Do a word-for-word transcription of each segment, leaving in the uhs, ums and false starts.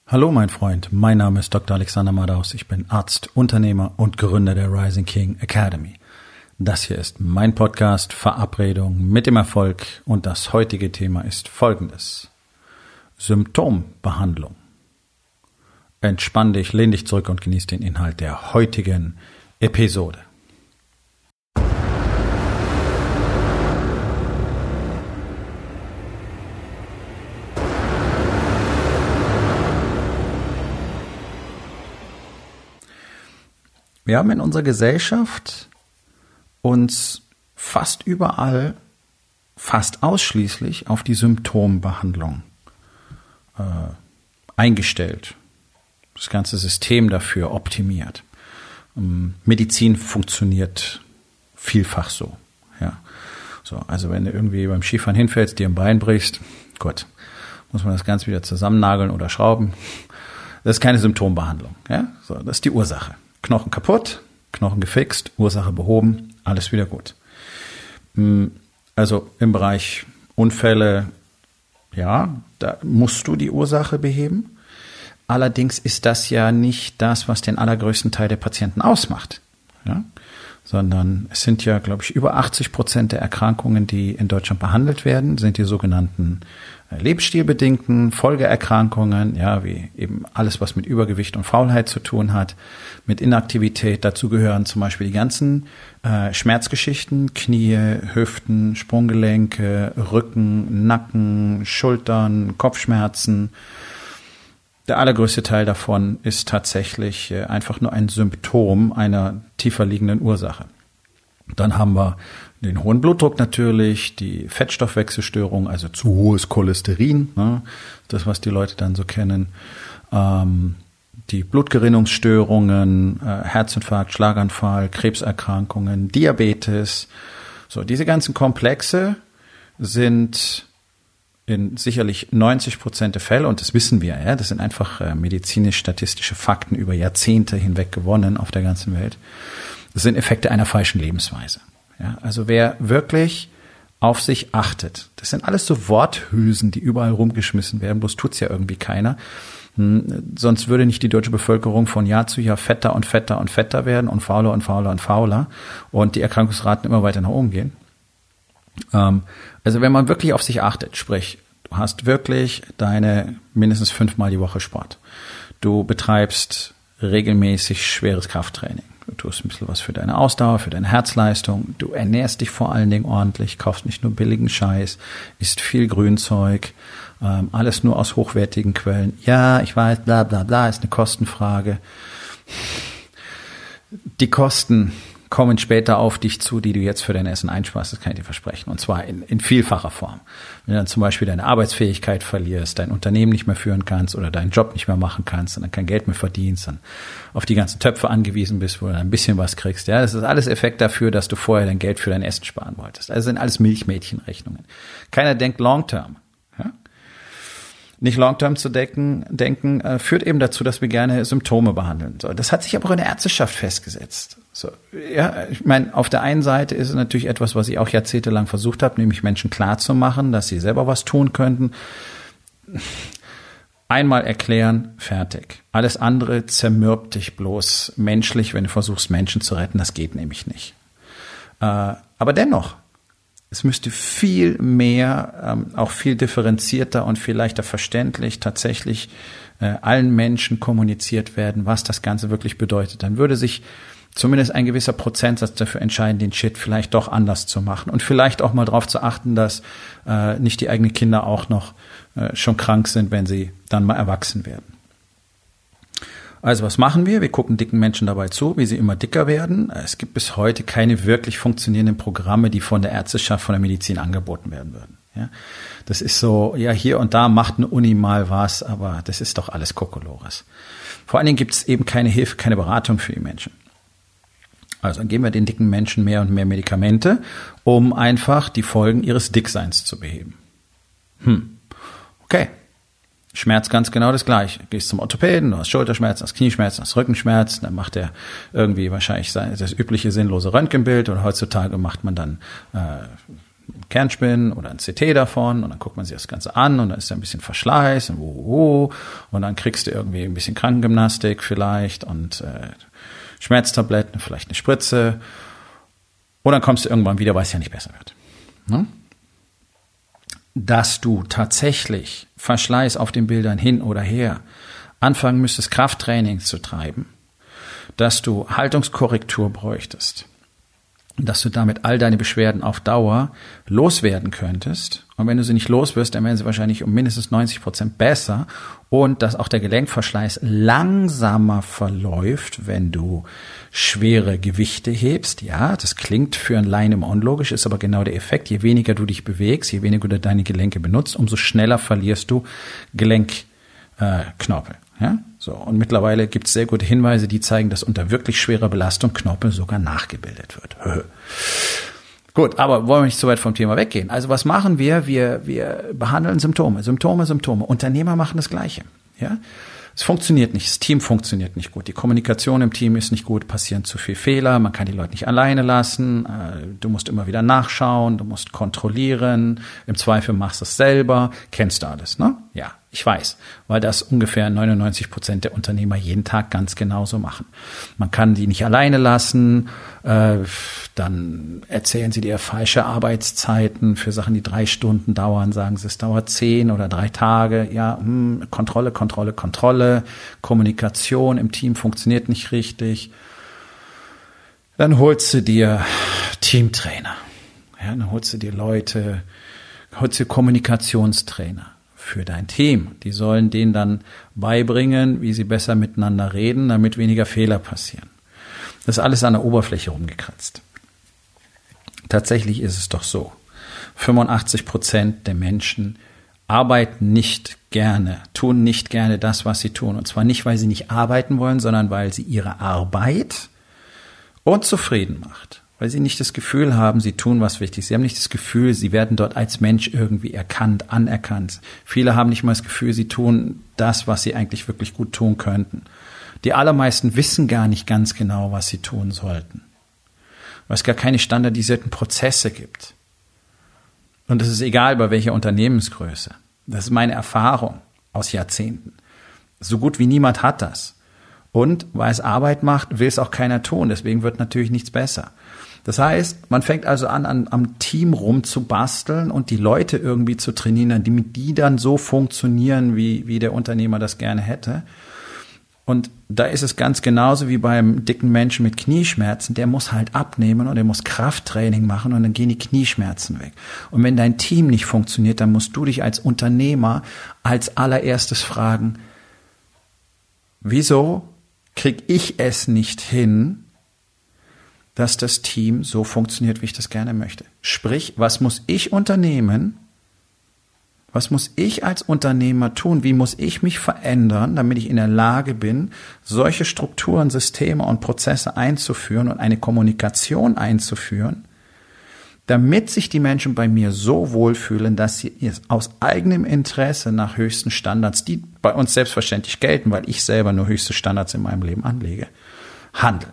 Hallo mein Freund, mein Name ist Doktor Alexander Madaus, ich bin Arzt, Unternehmer und Gründer der Rising King Academy. Das hier ist mein Podcast Verabredung mit dem Erfolg und das heutige Thema ist folgendes: Symptombehandlung. Entspann dich, lehn dich zurück und genieß den Inhalt der heutigen Episode. Wir haben in unserer Gesellschaft uns fast überall, fast ausschließlich auf die Symptombehandlung äh, eingestellt. Das ganze System dafür optimiert. Ähm, Medizin funktioniert vielfach so. Ja. So, also wenn du irgendwie beim Skifahren hinfällst, dir ein Bein brichst, gut, muss man das Ganze wieder zusammennageln oder schrauben. Das ist keine Symptombehandlung. Ja? So, das ist die Ursache. Knochen kaputt, Knochen gefixt, Ursache behoben, alles wieder gut. Also im Bereich Unfälle, ja, da musst du die Ursache beheben. Allerdings ist das ja nicht das, was den allergrößten Teil der Patienten ausmacht. Ja? Sondern es sind ja, glaube ich, über achtzig Prozent der Erkrankungen, die in Deutschland behandelt werden, sind die sogenannten lebensstilbedingten Folgeerkrankungen, ja, wie eben alles, was mit Übergewicht und Faulheit zu tun hat, mit Inaktivität. Dazu gehören zum Beispiel die ganzen äh, Schmerzgeschichten, Knie, Hüften, Sprunggelenke, Rücken, Nacken, Schultern, Kopfschmerzen. Der allergrößte Teil davon ist tatsächlich äh, einfach nur ein Symptom einer tiefer liegenden Ursache. Dann haben wir den hohen Blutdruck natürlich, die Fettstoffwechselstörung, also zu hohes Cholesterin, ne, das, was die Leute dann so kennen, ähm, die Blutgerinnungsstörungen, äh, Herzinfarkt, Schlaganfall, Krebserkrankungen, Diabetes. So, diese ganzen Komplexe sind in sicherlich neunzig Prozent der Fälle, und das wissen wir, ja, das sind einfach äh, medizinisch-statistische Fakten über Jahrzehnte hinweg gewonnen auf der ganzen Welt. Das sind Effekte einer falschen Lebensweise. Ja, also wer wirklich auf sich achtet, das sind alles so Worthülsen, die überall rumgeschmissen werden, bloß tut's ja irgendwie keiner. Hm, sonst würde nicht die deutsche Bevölkerung von Jahr zu Jahr fetter und fetter und fetter werden und fauler und fauler und fauler und die Erkrankungsraten immer weiter nach oben gehen. Ähm, also wenn man wirklich auf sich achtet, sprich, du hast wirklich deine mindestens fünfmal die Woche Sport. Du betreibst regelmäßig schweres Krafttraining. Du tust ein bisschen was für deine Ausdauer, für deine Herzleistung. Du ernährst dich vor allen Dingen ordentlich, kaufst nicht nur billigen Scheiß, isst viel Grünzeug, ähm, alles nur aus hochwertigen Quellen. Ja, ich weiß, bla bla bla, ist eine Kostenfrage. Die Kosten kommen später auf dich zu, die du jetzt für dein Essen einsparst, das kann ich dir versprechen. Und zwar in, in vielfacher Form. Wenn du dann zum Beispiel deine Arbeitsfähigkeit verlierst, dein Unternehmen nicht mehr führen kannst oder deinen Job nicht mehr machen kannst und dann kein Geld mehr verdienst, dann auf die ganzen Töpfe angewiesen bist, wo du dann ein bisschen was kriegst. Ja, das ist alles Effekt dafür, dass du vorher dein Geld für dein Essen sparen wolltest. Also sind alles Milchmädchenrechnungen. Keiner denkt long-term. Ja? Nicht long-term zu denken, denken äh, führt eben dazu, dass wir gerne Symptome behandeln. So, das hat sich aber auch in der Ärzteschaft festgesetzt. So, ja, ich meine, auf der einen Seite ist es natürlich etwas, was ich auch jahrzehntelang versucht habe, nämlich Menschen klarzumachen, dass sie selber was tun könnten. Einmal erklären, fertig. Alles andere zermürbt dich bloß menschlich, wenn du versuchst, Menschen zu retten. Das geht nämlich nicht. Äh, aber dennoch, es müsste viel mehr, ähm, auch viel differenzierter und viel leichter verständlich tatsächlich äh, allen Menschen kommuniziert werden, was das Ganze wirklich bedeutet. Dann würde sich zumindest ein gewisser Prozentsatz dafür entscheiden, den Shit vielleicht doch anders zu machen und vielleicht auch mal darauf zu achten, dass äh, nicht die eigenen Kinder auch noch äh, schon krank sind, wenn sie dann mal erwachsen werden. Also was machen wir? Wir gucken dicken Menschen dabei zu, wie sie immer dicker werden. Es gibt bis heute keine wirklich funktionierenden Programme, die von der Ärzteschaft, von der Medizin angeboten werden würden. Ja, das ist so, ja, hier und da macht eine Uni mal was, aber das ist doch alles Kokolores. Vor allen Dingen gibt es eben keine Hilfe, keine Beratung für die Menschen. Also dann geben wir den dicken Menschen mehr und mehr Medikamente, um einfach die Folgen ihres Dickseins zu beheben. Hm, okay. Schmerz ganz genau das Gleiche. Gehst zum Orthopäden, du hast Schulterschmerzen, hast Knieschmerzen, hast Rückenschmerzen, dann macht er irgendwie wahrscheinlich das übliche sinnlose Röntgenbild oder heutzutage macht man dann äh, Kernspinnen oder ein C T davon und dann guckt man sich das Ganze an und dann ist da ein bisschen Verschleiß und, oh, oh, und dann kriegst du irgendwie ein bisschen Krankengymnastik vielleicht und äh, Schmerztabletten, vielleicht eine Spritze und dann kommst du irgendwann wieder, weil es ja nicht besser wird. Ne? Dass du tatsächlich Verschleiß auf den Bildern hin oder her anfangen müsstest, Krafttraining zu treiben, dass du Haltungskorrektur bräuchtest, dass du damit all deine Beschwerden auf Dauer loswerden könntest. Und wenn du sie nicht los wirst, dann werden sie wahrscheinlich um mindestens neunzig Prozent besser. Und dass auch der Gelenkverschleiß langsamer verläuft, wenn du schwere Gewichte hebst. Ja, das klingt für einen Laien immer unlogisch, ist aber genau der Effekt. Je weniger du dich bewegst, je weniger du deine Gelenke benutzt, umso schneller verlierst du Gelenkknorpel. Ja, so. Und mittlerweile gibt es sehr gute Hinweise, die zeigen, dass unter wirklich schwerer Belastung Knorpel sogar nachgebildet wird. Gut, aber wollen wir nicht so weit vom Thema weggehen. Also was machen wir? Wir, wir behandeln Symptome, Symptome, Symptome. Unternehmer machen das Gleiche. Ja, es funktioniert nicht, das Team funktioniert nicht gut, die Kommunikation im Team ist nicht gut, passieren zu viele Fehler, man kann die Leute nicht alleine lassen, du musst immer wieder nachschauen, du musst kontrollieren, im Zweifel machst du es selber, kennst du alles, ne? Ja, ich weiß, weil das ungefähr neunundneunzig Prozent der Unternehmer jeden Tag ganz genauso machen. Man kann die nicht alleine lassen, äh, dann erzählen sie dir falsche Arbeitszeiten für Sachen, die drei Stunden dauern, sagen sie, es dauert zehn oder drei Tage, ja, hm, Kontrolle, Kontrolle, Kontrolle, Kommunikation im Team funktioniert nicht richtig. Dann holst du dir Teamtrainer, ja, dann holst du dir Leute, holst du dir Kommunikationstrainer für dein Team. Die sollen denen dann beibringen, wie sie besser miteinander reden, damit weniger Fehler passieren. Das ist alles an der Oberfläche rumgekratzt. Tatsächlich ist es doch so. fünfundachtzig Prozent der Menschen arbeiten nicht gerne, tun nicht gerne das, was sie tun. Und zwar nicht, weil sie nicht arbeiten wollen, sondern weil sie ihre Arbeit unzufrieden macht. Weil sie nicht das Gefühl haben, sie tun was Wichtiges. Sie haben nicht das Gefühl, sie werden dort als Mensch irgendwie erkannt, anerkannt. Viele haben nicht mal das Gefühl, sie tun das, was sie eigentlich wirklich gut tun könnten. Die allermeisten wissen gar nicht ganz genau, was sie tun sollten. Weil es gar keine standardisierten Prozesse gibt. Und das ist egal, bei welcher Unternehmensgröße. Das ist meine Erfahrung aus Jahrzehnten. So gut wie niemand hat das. Und weil es Arbeit macht, will es auch keiner tun. Deswegen wird natürlich nichts besser. Das heißt, man fängt also an, an, am Team rumzubasteln und die Leute irgendwie zu trainieren, damit die dann so funktionieren, wie, wie der Unternehmer das gerne hätte. Und da ist es ganz genauso wie beim dicken Menschen mit Knieschmerzen. Der muss halt abnehmen und der muss Krafttraining machen und dann gehen die Knieschmerzen weg. Und wenn dein Team nicht funktioniert, dann musst du dich als Unternehmer als allererstes fragen, wieso kriege ich es nicht hin, dass das Team so funktioniert, wie ich das gerne möchte. Sprich, was muss ich unternehmen? Was muss ich als Unternehmer tun? Wie muss ich mich verändern, damit ich in der Lage bin, solche Strukturen, Systeme und Prozesse einzuführen und eine Kommunikation einzuführen, damit sich die Menschen bei mir so wohlfühlen, dass sie aus eigenem Interesse nach höchsten Standards, die bei uns selbstverständlich gelten, weil ich selber nur höchste Standards in meinem Leben anlege, handeln.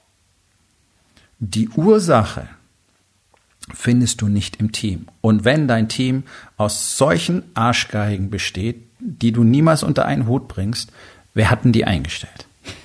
Die Ursache findest du nicht im Team. Und wenn dein Team aus solchen Arschgeigen besteht, die du niemals unter einen Hut bringst, wer hat denn die eingestellt?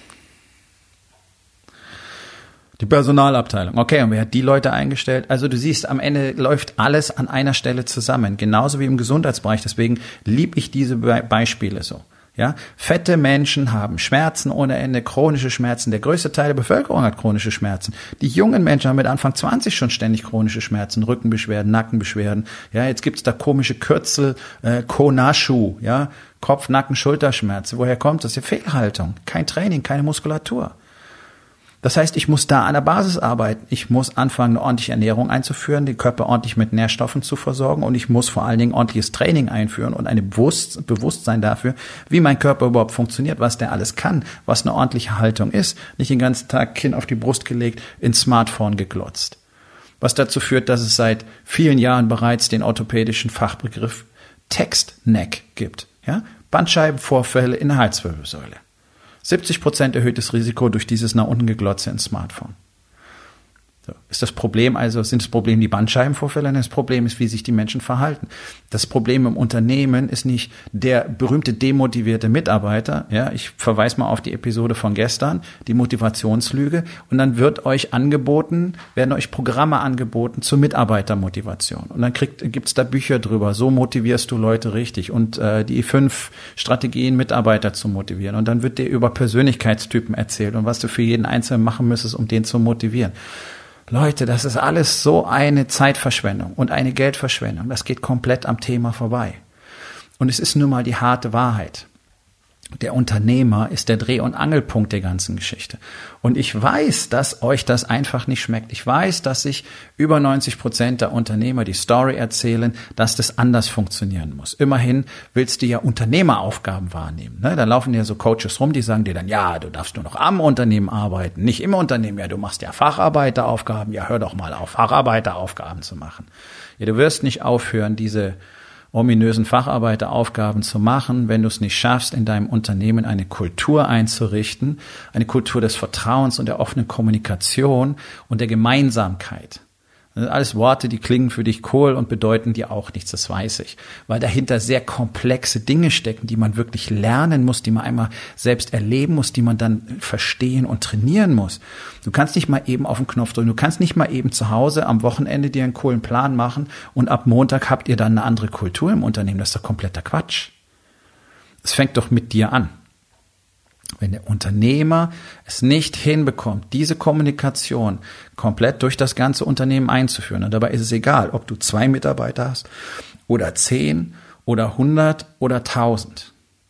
Die Personalabteilung. Okay, und wer hat die Leute eingestellt? Also du siehst, am Ende läuft alles an einer Stelle zusammen. Genauso wie im Gesundheitsbereich. Deswegen liebe ich diese Be- Beispiele so. Ja, fette Menschen haben Schmerzen ohne Ende, chronische Schmerzen. Der größte Teil der Bevölkerung hat chronische Schmerzen. Die jungen Menschen haben mit Anfang zwanzig schon ständig chronische Schmerzen, Rückenbeschwerden, Nackenbeschwerden. Ja, jetzt gibt's da komische Kürzel, äh, Konashu, ja, Kopf, Nacken, Schulterschmerzen. Woher kommt das? Die Fehlhaltung, kein Training, keine Muskulatur. Das heißt, ich muss da an der Basis arbeiten. Ich muss anfangen, eine ordentliche Ernährung einzuführen, den Körper ordentlich mit Nährstoffen zu versorgen und ich muss vor allen Dingen ordentliches Training einführen und ein Bewusst- Bewusstsein dafür, wie mein Körper überhaupt funktioniert, was der alles kann, was eine ordentliche Haltung ist. Nicht den ganzen Tag Kinn auf die Brust gelegt, ins Smartphone geglotzt. Was dazu führt, dass es seit vielen Jahren bereits den orthopädischen Fachbegriff Text-Neck gibt. Ja? Bandscheibenvorfälle in der Halswirbelsäule. siebzig Prozent erhöhtes Risiko durch dieses nach unten geglotze ins Smartphone. So. Ist das Problem also, sind das Problem die Bandscheibenvorfälle? Das Problem ist, wie sich die Menschen verhalten. Das Problem im Unternehmen ist nicht der berühmte demotivierte Mitarbeiter. Ja, ich verweise mal auf die Episode von gestern, die Motivationslüge. Und dann wird euch angeboten, werden euch Programme angeboten zur Mitarbeitermotivation. Und dann kriegt, gibt's da Bücher drüber. So motivierst du Leute richtig. Und äh, die fünf Strategien, Mitarbeiter zu motivieren. Und dann wird dir über Persönlichkeitstypen erzählt und was du für jeden Einzelnen machen müsstest, um den zu motivieren. Leute, das ist alles so eine Zeitverschwendung und eine Geldverschwendung. Das geht komplett am Thema vorbei. Und es ist nun mal die harte Wahrheit. Der Unternehmer ist der Dreh- und Angelpunkt der ganzen Geschichte. Und ich weiß, dass euch das einfach nicht schmeckt. Ich weiß, dass sich über neunzig Prozent der Unternehmer die Story erzählen, dass das anders funktionieren muss. Immerhin willst du ja Unternehmeraufgaben wahrnehmen. Ne? Da laufen ja so Coaches rum, die sagen dir dann, ja, du darfst nur noch am Unternehmen arbeiten, nicht im Unternehmen. Ja, du machst ja Facharbeiteraufgaben. Ja, hör doch mal auf, Facharbeiteraufgaben zu machen. Ja, du wirst nicht aufhören, diese ominösen Facharbeiteraufgaben zu machen, wenn du es nicht schaffst, in deinem Unternehmen eine Kultur einzurichten, eine Kultur des Vertrauens und der offenen Kommunikation und der Gemeinsamkeit. Das sind alles Worte, die klingen für dich cool und bedeuten dir auch nichts, das weiß ich. Weil dahinter sehr komplexe Dinge stecken, die man wirklich lernen muss, die man einmal selbst erleben muss, die man dann verstehen und trainieren muss. Du kannst nicht mal eben auf den Knopf drücken, du kannst nicht mal eben zu Hause am Wochenende dir einen coolen Plan machen und ab Montag habt ihr dann eine andere Kultur im Unternehmen. Das ist doch kompletter Quatsch. Es fängt doch mit dir an. Wenn der Unternehmer es nicht hinbekommt, diese Kommunikation komplett durch das ganze Unternehmen einzuführen, und dabei ist es egal, ob du zwei Mitarbeiter hast oder zehn oder hundert oder tausend.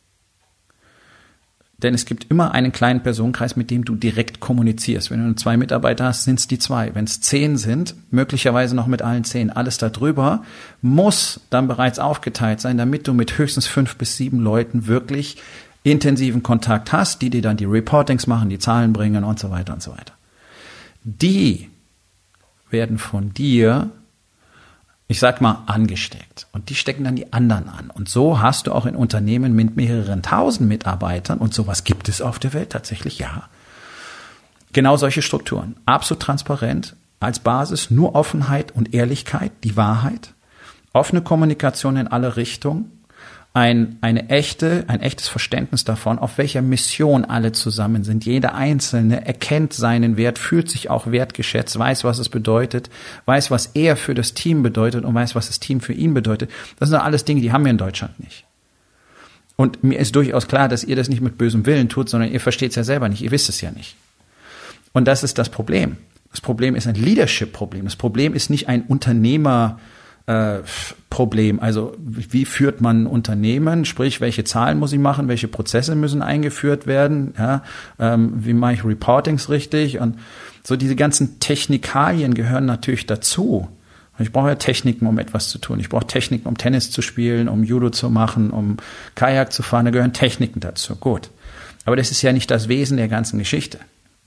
Denn es gibt immer einen kleinen Personenkreis, mit dem du direkt kommunizierst. Wenn du nur zwei Mitarbeiter hast, sind es die zwei. Wenn es zehn sind, möglicherweise noch mit allen zehn. Alles darüber muss dann bereits aufgeteilt sein, damit du mit höchstens fünf bis sieben Leuten wirklich intensiven Kontakt hast, die dir dann die Reportings machen, die Zahlen bringen und so weiter und so weiter. Die werden von dir, ich sag mal, angesteckt. Und die stecken dann die anderen an. Und so hast du auch in Unternehmen mit mehreren tausend Mitarbeitern, und sowas gibt es auf der Welt tatsächlich, ja, genau solche Strukturen. Absolut transparent, als Basis nur Offenheit und Ehrlichkeit, die Wahrheit, offene Kommunikation in alle Richtungen, Ein, eine echte, ein echtes Verständnis davon, auf welcher Mission alle zusammen sind. Jeder Einzelne erkennt seinen Wert, fühlt sich auch wertgeschätzt, weiß, was es bedeutet, weiß, was er für das Team bedeutet und weiß, was das Team für ihn bedeutet. Das sind alles Dinge, die haben wir in Deutschland nicht. Und mir ist durchaus klar, dass ihr das nicht mit bösem Willen tut, sondern ihr versteht es ja selber nicht, ihr wisst es ja nicht. Und das ist das Problem. Das Problem ist ein Leadership-Problem. Das Problem ist nicht ein Unternehmer- Äh, Problem. Also wie führt man ein Unternehmen? Sprich, welche Zahlen muss ich machen? Welche Prozesse müssen eingeführt werden? Ja, ähm, wie mache ich Reportings richtig? Und so diese ganzen Technikalien gehören natürlich dazu. Ich brauche ja Techniken, um etwas zu tun. Ich brauche Techniken, um Tennis zu spielen, um Judo zu machen, um Kajak zu fahren. Da gehören Techniken dazu. Gut. Aber das ist ja nicht das Wesen der ganzen Geschichte.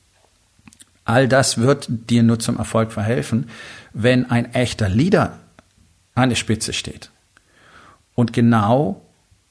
All das wird dir nur zum Erfolg verhelfen, wenn ein echter Leader an der Spitze steht und genau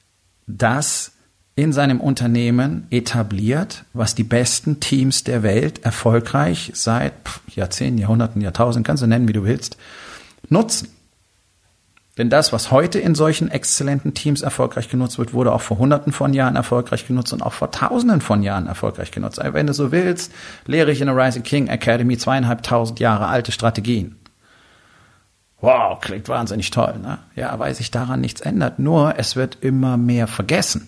das in seinem Unternehmen etabliert, was die besten Teams der Welt erfolgreich seit Jahrzehnten, Jahrhunderten, Jahrtausenden, kannst du nennen, wie du willst, nutzen. Denn das, was heute in solchen exzellenten Teams erfolgreich genutzt wird, wurde auch vor Hunderten von Jahren erfolgreich genutzt und auch vor Tausenden von Jahren erfolgreich genutzt. Also wenn du so willst, lehre ich in der Rising King Academy zweieinhalbtausend Jahre alte Strategien. Wow, klingt wahnsinnig toll, ne? Ja, weil sich daran nichts ändert. Nur, es wird immer mehr vergessen.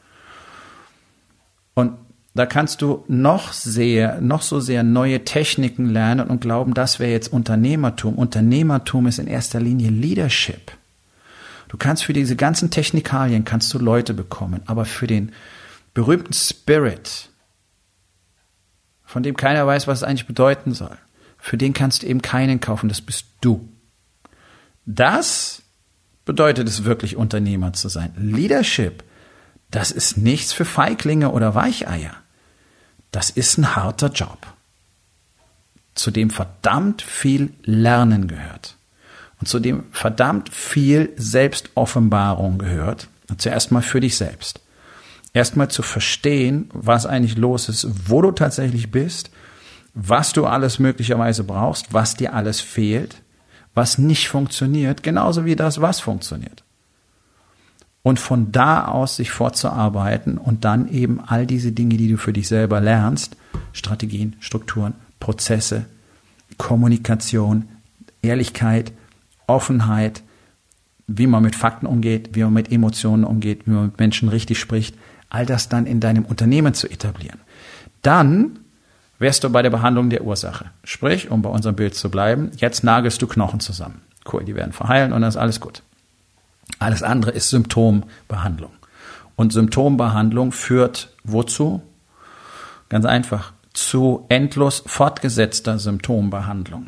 Und da kannst du noch sehr, noch so sehr neue Techniken lernen und glauben, das wäre jetzt Unternehmertum. Unternehmertum ist in erster Linie Leadership. Du kannst für diese ganzen Technikalien kannst du Leute bekommen, aber für den berühmten Spirit, von dem keiner weiß, was es eigentlich bedeuten soll, für den kannst du eben keinen kaufen, das bist du. Das bedeutet es wirklich, Unternehmer zu sein. Leadership, das ist nichts für Feiglinge oder Weicheier. Das ist ein harter Job, zu dem verdammt viel Lernen gehört und zu dem verdammt viel Selbstoffenbarung gehört. Und zuerst mal für dich selbst. Erstmal zu verstehen, was eigentlich los ist, wo du tatsächlich bist, was du alles möglicherweise brauchst, was dir alles fehlt, was nicht funktioniert, genauso wie das, was funktioniert. Und von da aus sich fortzuarbeiten und dann eben all diese Dinge, die du für dich selber lernst, Strategien, Strukturen, Prozesse, Kommunikation, Ehrlichkeit, Offenheit, wie man mit Fakten umgeht, wie man mit Emotionen umgeht, wie man mit Menschen richtig spricht, all das dann in deinem Unternehmen zu etablieren. Dann wärst du bei der Behandlung der Ursache. Sprich, um bei unserem Bild zu bleiben, jetzt nagelst du Knochen zusammen. Cool, die werden verheilen und dann ist alles gut. Alles andere ist Symptombehandlung. Und Symptombehandlung führt wozu? Ganz einfach, zu endlos fortgesetzter Symptombehandlung.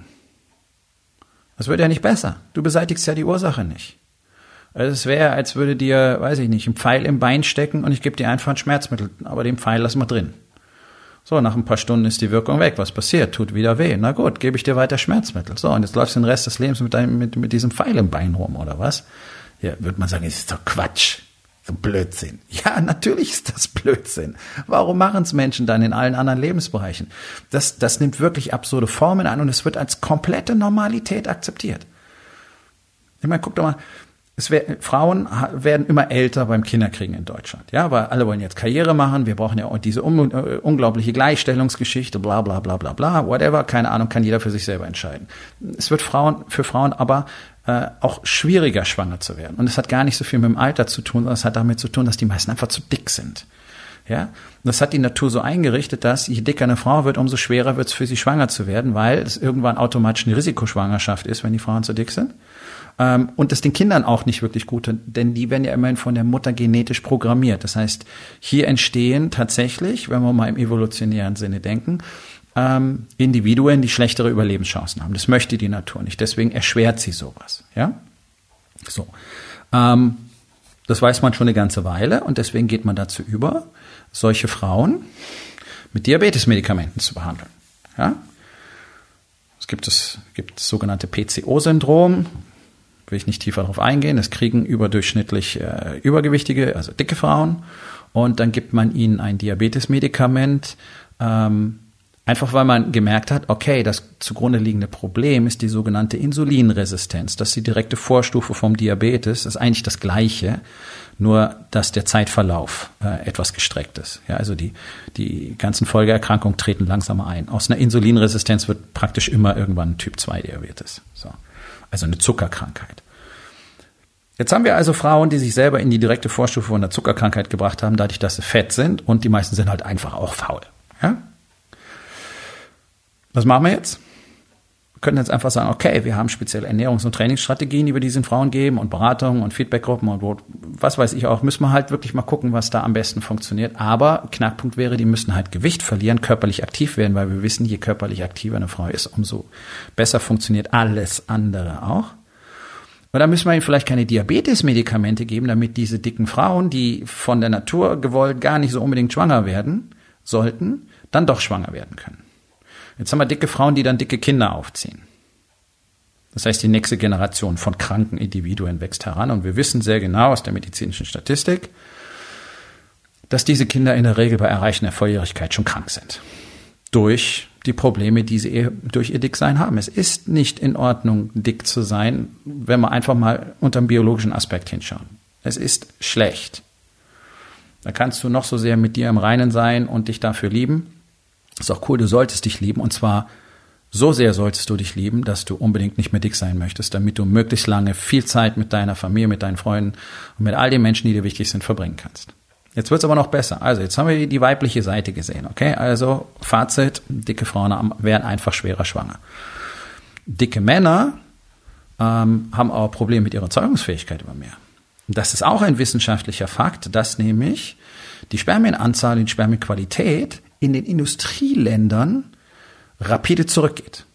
Das wird ja nicht besser. Du beseitigst ja die Ursache nicht. Also es wäre, als würde dir, weiß ich nicht, ein Pfeil im Bein stecken und ich gebe dir einfach ein Schmerzmittel, aber den Pfeil lassen wir drin. So, nach ein paar Stunden ist die Wirkung weg. Was passiert? Tut wieder weh. Na gut, gebe ich dir weiter Schmerzmittel. So, und jetzt läufst du den Rest des Lebens mit, deinem, mit, mit diesem Pfeil im Bein rum, oder was? Ja, würde man sagen, das ist doch Quatsch. So Blödsinn. Ja, natürlich ist das Blödsinn. Warum machen es Menschen dann in allen anderen Lebensbereichen? Das, das nimmt wirklich absurde Formen an und es wird als komplette Normalität akzeptiert. Ich meine, guck doch mal, es wär, Frauen werden immer älter beim Kinderkriegen in Deutschland. Ja, weil alle wollen jetzt Karriere machen. Wir brauchen ja auch diese un, uh, unglaubliche Gleichstellungsgeschichte, bla, bla, bla, bla, bla, whatever. Keine Ahnung, kann jeder für sich selber entscheiden. Es wird Frauen, für Frauen aber äh, auch schwieriger, schwanger zu werden. Und es hat gar nicht so viel mit dem Alter zu tun, sondern es hat damit zu tun, dass die meisten einfach zu dick sind. Ja, das hat die Natur so eingerichtet, dass je dicker eine Frau wird, umso schwerer wird es für sie, schwanger zu werden, weil es irgendwann automatisch eine Risikoschwangerschaft ist, wenn die Frauen zu dick sind. Und das den Kindern auch nicht wirklich gut, denn die werden ja immerhin von der Mutter genetisch programmiert. Das heißt, hier entstehen tatsächlich, wenn wir mal im evolutionären Sinne denken, ähm, Individuen, die schlechtere Überlebenschancen haben. Das möchte die Natur nicht. Deswegen erschwert sie sowas. Ja, so. Ähm, das weiß man schon eine ganze Weile und deswegen geht man dazu über, solche Frauen mit Diabetesmedikamenten zu behandeln. Ja, es gibt das, gibt das sogenannte P C O-Syndrom. Will ich nicht tiefer darauf eingehen. Das kriegen überdurchschnittlich äh, übergewichtige, also dicke Frauen. Und dann gibt man ihnen ein Diabetesmedikament, ähm, einfach weil man gemerkt hat, okay, das zugrunde liegende Problem ist die sogenannte Insulinresistenz. Das ist die direkte Vorstufe vom Diabetes. Das ist eigentlich das Gleiche, nur dass der Zeitverlauf äh, etwas gestreckt ist. Ja, also die, die ganzen Folgeerkrankungen treten langsamer ein. Aus einer Insulinresistenz wird praktisch immer irgendwann ein Typ zwei Diabetes. So. Also eine Zuckerkrankheit. Jetzt haben wir also Frauen, die sich selber in die direkte Vorstufe von der Zuckerkrankheit gebracht haben, dadurch, dass sie fett sind und die meisten sind halt einfach auch faul. Ja? Was machen wir jetzt? Wir können jetzt einfach sagen, okay, wir haben spezielle Ernährungs- und Trainingsstrategien, die wir diesen Frauen geben und Beratungen und Feedbackgruppen und was weiß ich auch. Müssen wir halt wirklich mal gucken, was da am besten funktioniert. Aber Knackpunkt wäre, die müssen halt Gewicht verlieren, körperlich aktiv werden, weil wir wissen, je körperlich aktiver eine Frau ist, umso besser funktioniert alles andere auch. Und da müssen wir ihnen vielleicht keine Diabetesmedikamente geben, damit diese dicken Frauen, die von der Natur gewollt gar nicht so unbedingt schwanger werden sollten, dann doch schwanger werden können. Jetzt haben wir dicke Frauen, die dann dicke Kinder aufziehen. Das heißt, die nächste Generation von kranken Individuen wächst heran. Und wir wissen sehr genau aus der medizinischen Statistik, dass diese Kinder in der Regel bei Erreichen der Volljährigkeit schon krank sind. Durch die Probleme, die sie durch ihr Dicksein haben. Es ist nicht in Ordnung, dick zu sein, wenn wir einfach mal unter dem biologischen Aspekt hinschauen. Es ist schlecht. Da kannst du noch so sehr mit dir im Reinen sein und dich dafür lieben. Ist auch cool, du solltest dich lieben und zwar so sehr solltest du dich lieben, dass du unbedingt nicht mehr dick sein möchtest, damit du möglichst lange viel Zeit mit deiner Familie, mit deinen Freunden und mit all den Menschen, die dir wichtig sind, verbringen kannst. Jetzt wird's aber noch besser. Also jetzt haben wir die weibliche Seite gesehen, okay? Also Fazit, dicke Frauen werden einfach schwerer schwanger. Dicke Männer ähm, haben aber Probleme mit ihrer Zeugungsfähigkeit immer mehr. Und das ist auch ein wissenschaftlicher Fakt, dass nämlich die Spermienanzahl und die Spermienqualität in den Industrieländern rapide zurückgeht.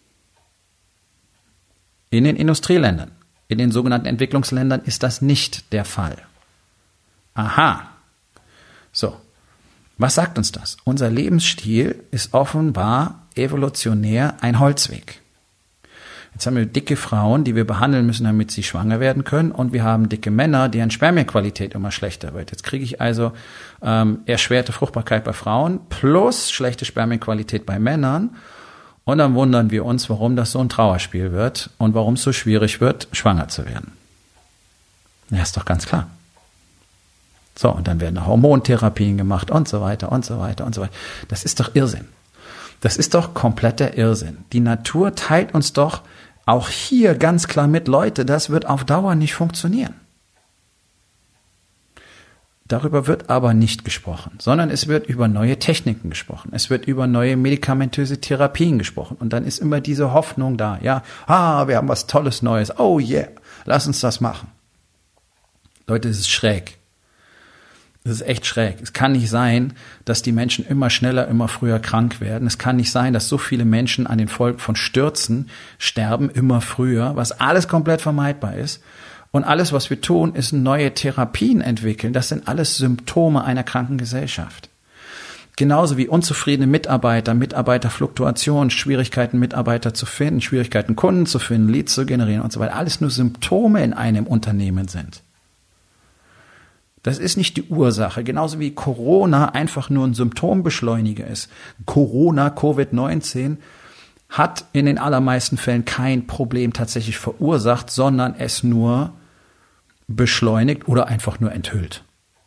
In den Industrieländern. In den sogenannten Entwicklungsländern ist das nicht der Fall. Aha. So. Was sagt uns das? Unser Lebensstil ist offenbar evolutionär ein Holzweg. Jetzt haben wir dicke Frauen, die wir behandeln müssen, damit sie schwanger werden können. Und wir haben dicke Männer, deren Spermienqualität immer schlechter wird. Jetzt kriege ich also ähm, erschwerte Fruchtbarkeit bei Frauen plus schlechte Spermienqualität bei Männern. Und dann wundern wir uns, warum das so ein Trauerspiel wird und warum es so schwierig wird, schwanger zu werden. Ja, ist doch ganz klar. So, und dann werden Hormontherapien gemacht und so weiter und so weiter und so weiter. Das ist doch Irrsinn. Das ist doch kompletter Irrsinn. Die Natur teilt uns doch auch hier ganz klar mit, Leute, das wird auf Dauer nicht funktionieren. Darüber wird aber nicht gesprochen, sondern es wird über neue Techniken gesprochen. Es wird über neue medikamentöse Therapien gesprochen. Und dann ist immer diese Hoffnung da. Ja, ah, wir haben was Tolles Neues. Oh yeah, lass uns das machen. Leute, es ist schräg. Es ist echt schräg. Es kann nicht sein, dass die Menschen immer schneller, immer früher krank werden. Es kann nicht sein, dass so viele Menschen an den Folgen von Stürzen sterben, immer früher, was alles komplett vermeidbar ist. Und alles, was wir tun, ist neue Therapien entwickeln. Das sind alles Symptome einer kranken Gesellschaft. Genauso wie unzufriedene Mitarbeiter, Mitarbeiterfluktuation, Schwierigkeiten, Mitarbeiter zu finden, Schwierigkeiten, Kunden zu finden, Leads zu generieren und so weiter. Alles nur Symptome in einem Unternehmen sind. Das ist nicht die Ursache. Genauso wie Corona einfach nur ein Symptombeschleuniger ist. Corona, Covid neunzehn, hat in den allermeisten Fällen kein Problem tatsächlich verursacht, sondern es nur beschleunigt oder einfach nur enthüllt.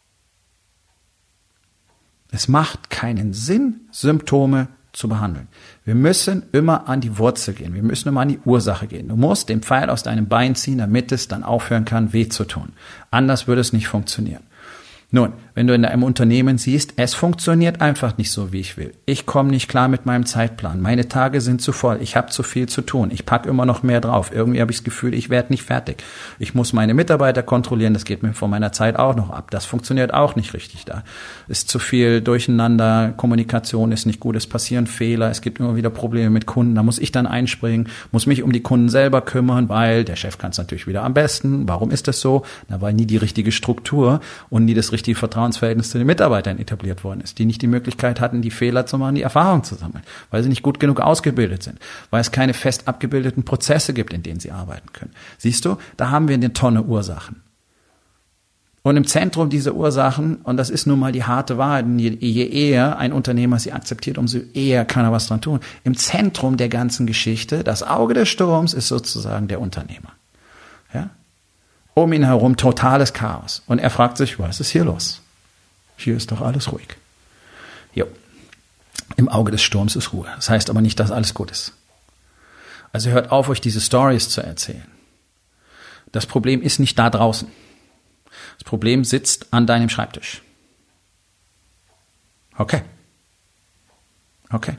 Es macht keinen Sinn, Symptome zu behandeln. Wir müssen immer an die Wurzel gehen. Wir müssen immer an die Ursache gehen. Du musst den Pfeil aus deinem Bein ziehen, damit es dann aufhören kann, weh zu tun. Anders würde es nicht funktionieren. Nun, wenn du in einem Unternehmen siehst, es funktioniert einfach nicht so, wie ich will. Ich komme nicht klar mit meinem Zeitplan. Meine Tage sind zu voll. Ich habe zu viel zu tun. Ich packe immer noch mehr drauf. Irgendwie habe ich das Gefühl, ich werde nicht fertig. Ich muss meine Mitarbeiter kontrollieren. Das geht mir von meiner Zeit auch noch ab. Das funktioniert auch nicht richtig da. Ist zu viel Durcheinander. Kommunikation ist nicht gut. Es passieren Fehler. Es gibt immer wieder Probleme mit Kunden. Da muss ich dann einspringen, muss mich um die Kunden selber kümmern, weil der Chef kann es natürlich wieder am besten. Warum ist das so? Na, weil nie die richtige Struktur und nie das richtige die Vertrauensverhältnis zu den Mitarbeitern etabliert worden ist, die nicht die Möglichkeit hatten, die Fehler zu machen, die Erfahrung zu sammeln, weil sie nicht gut genug ausgebildet sind, weil es keine fest abgebildeten Prozesse gibt, in denen sie arbeiten können. Siehst du, da haben wir eine Tonne Ursachen. Und im Zentrum dieser Ursachen, und das ist nun mal die harte Wahrheit, je, je eher ein Unternehmer sie akzeptiert, umso eher kann er was dran tun. Im Zentrum der ganzen Geschichte, das Auge des Sturms, ist sozusagen der Unternehmer. Ja? Um ihn herum totales Chaos. Und er fragt sich, was ist hier los? Hier ist doch alles ruhig. Jo. Im Auge des Sturms ist Ruhe. Das heißt aber nicht, dass alles gut ist. Also hört auf, euch diese Stories zu erzählen. Das Problem ist nicht da draußen. Das Problem sitzt an deinem Schreibtisch. Okay. Okay.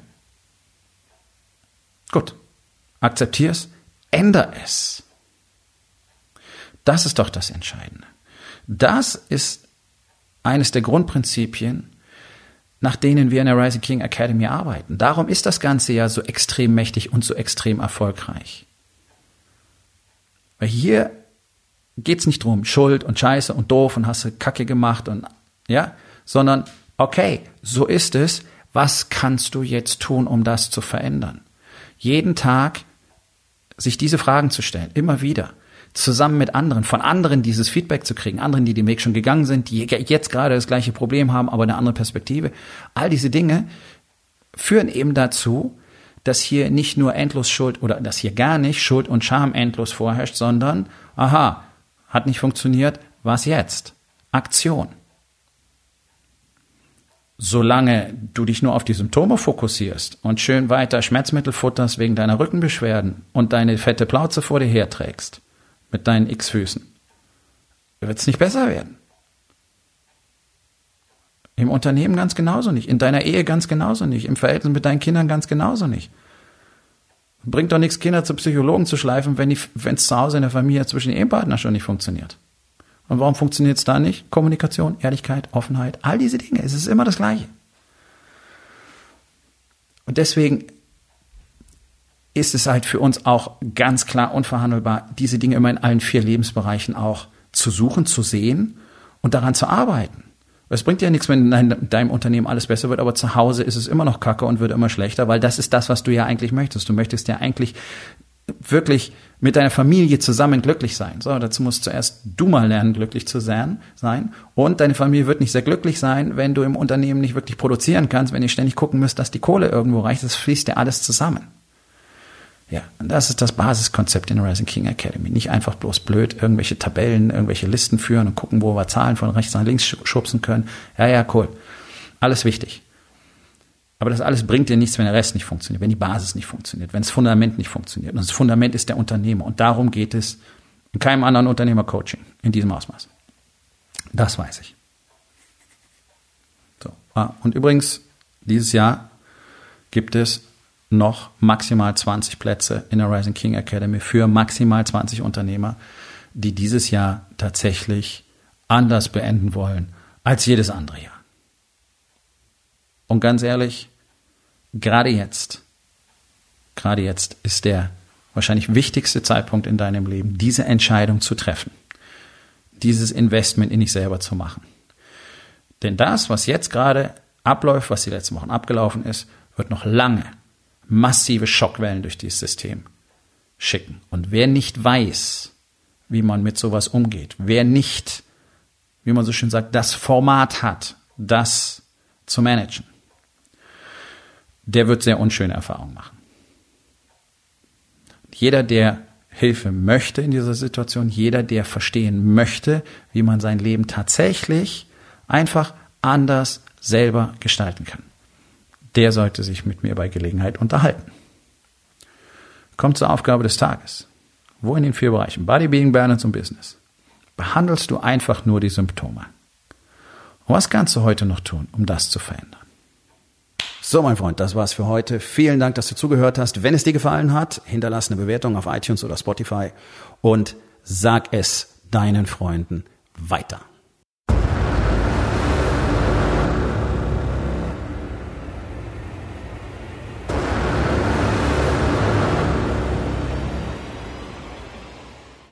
Gut. Akzeptier es, änder es. Das ist doch das Entscheidende. Das ist eines der Grundprinzipien, nach denen wir in der Rising King Academy arbeiten. Darum ist das Ganze ja so extrem mächtig und so extrem erfolgreich. Weil hier geht's nicht drum, Schuld und Scheiße und doof und hast du Kacke gemacht und ja, sondern okay, so ist es. Was kannst du jetzt tun, um das zu verändern? Jeden Tag sich diese Fragen zu stellen, immer wieder. Zusammen mit anderen, von anderen dieses Feedback zu kriegen, anderen, die den Weg schon gegangen sind, die jetzt gerade das gleiche Problem haben, aber eine andere Perspektive. All diese Dinge führen eben dazu, dass hier nicht nur endlos Schuld oder dass hier gar nicht Schuld und Scham endlos vorherrscht, sondern, aha, hat nicht funktioniert, was jetzt? Aktion. Solange du dich nur auf die Symptome fokussierst und schön weiter Schmerzmittel futterst wegen deiner Rückenbeschwerden und deine fette Plauze vor dir herträgst, mit deinen X-Füßen, wird es nicht besser werden. Im Unternehmen ganz genauso nicht, in deiner Ehe ganz genauso nicht, im Verhältnis mit deinen Kindern ganz genauso nicht. Bringt doch nichts, Kinder zu Psychologen zu schleifen, wenn es zu Hause in der Familie zwischen den Ehepartnern schon nicht funktioniert. Und warum funktioniert es da nicht? Kommunikation, Ehrlichkeit, Offenheit, all diese Dinge, es ist immer das Gleiche. Und deswegen ist es halt für uns auch ganz klar unverhandelbar, diese Dinge immer in allen vier Lebensbereichen auch zu suchen, zu sehen und daran zu arbeiten. Es bringt ja nichts, wenn in deinem Unternehmen alles besser wird, aber zu Hause ist es immer noch kacke und wird immer schlechter, weil das ist das, was du ja eigentlich möchtest. Du möchtest ja eigentlich wirklich mit deiner Familie zusammen glücklich sein. So, dazu musst zuerst du mal lernen, glücklich zu sein. Und deine Familie wird nicht sehr glücklich sein, wenn du im Unternehmen nicht wirklich produzieren kannst, wenn ihr ständig gucken müsst, dass die Kohle irgendwo reicht. Das fließt ja alles zusammen. Ja, und das ist das Basiskonzept in der Rising King Academy. Nicht einfach bloß blöd irgendwelche Tabellen, irgendwelche Listen führen und gucken, wo wir Zahlen von rechts nach links schubsen können. Ja, ja, cool. Alles wichtig. Aber das alles bringt dir nichts, wenn der Rest nicht funktioniert, wenn die Basis nicht funktioniert, wenn das Fundament nicht funktioniert. Und das Fundament ist der Unternehmer. Und darum geht es in keinem anderen Unternehmercoaching in diesem Ausmaß. Das weiß ich. So. Ah, und übrigens, dieses Jahr gibt es noch maximal zwanzig Plätze in der Rising King Academy für maximal zwanzig Unternehmer, die dieses Jahr tatsächlich anders beenden wollen als jedes andere Jahr. Und ganz ehrlich, gerade jetzt, gerade jetzt ist der wahrscheinlich wichtigste Zeitpunkt in deinem Leben, diese Entscheidung zu treffen, dieses Investment in dich selber zu machen. Denn das, was jetzt gerade abläuft, was die letzten Wochen abgelaufen ist, wird noch lange massive Schockwellen durch dieses System schicken. Und wer nicht weiß, wie man mit sowas umgeht, wer nicht, wie man so schön sagt, das Format hat, das zu managen, der wird sehr unschöne Erfahrungen machen. Jeder, der Hilfe möchte in dieser Situation, jeder, der verstehen möchte, wie man sein Leben tatsächlich einfach anders selber gestalten kann, der sollte sich mit mir bei Gelegenheit unterhalten. Kommt zur Aufgabe des Tages. Wo in den vier Bereichen Body, Being, Balance und Business behandelst du einfach nur die Symptome? Und was kannst du heute noch tun, um das zu verändern? So, mein Freund, das war's für heute. Vielen Dank, dass du zugehört hast. Wenn es dir gefallen hat, hinterlass eine Bewertung auf iTunes oder Spotify und sag es deinen Freunden weiter.